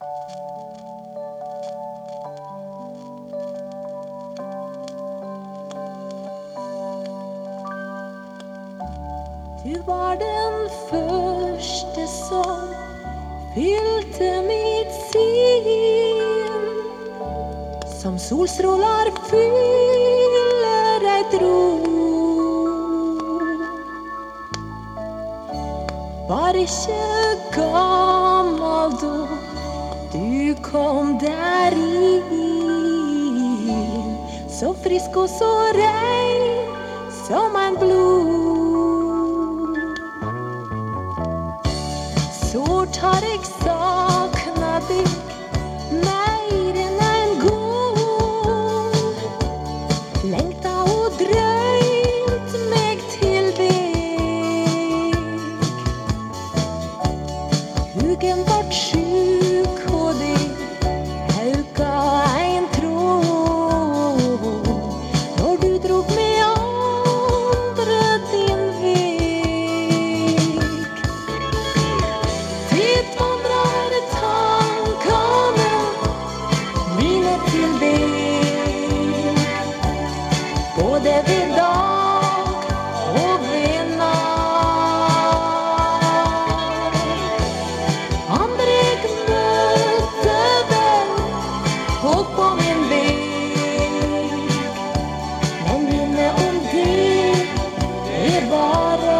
Du var den första som fyllde mitt sin, som solstrålar fyller ett rum. Varje gammal då du kom där in, så frisk och så ren som en blom. Sårt har jag saknat dig mer än en gång, längta och drömt mig till dig. Hugen vart sjuk och det hauka en tråd när du drog med andra din väg. Dit vandrar tankarna mina till dig, både vid dag och vid natt. Aldrig mötte väl folk på min väg, men minne om det är bara.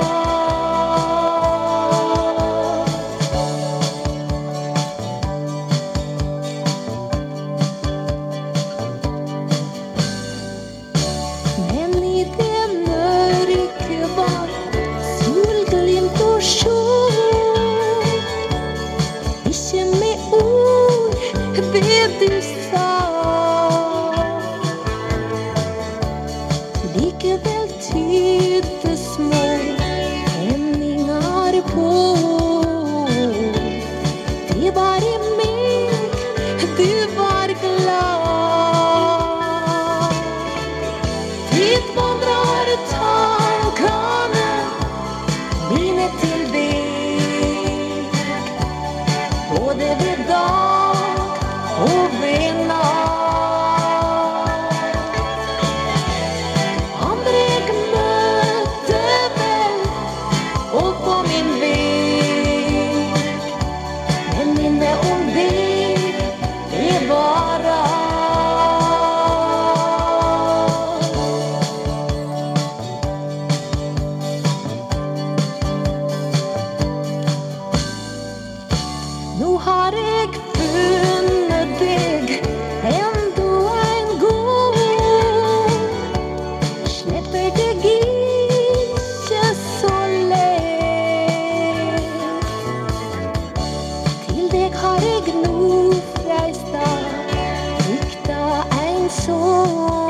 Men i det mörker var solglimt och sol, inte med ord det du sa, likevel tydde små hämningar på. Det var i mig du var glad. Dit vandrar tankarna mina till dig, både vid dag och vid natt. Aldrig mötte väl folk på min väg, men minne om det är bara. Nu har jag funnit dig ändå en gång, släpper dig inte så lätt. Till dig har jag nog frälsta rikta en sång.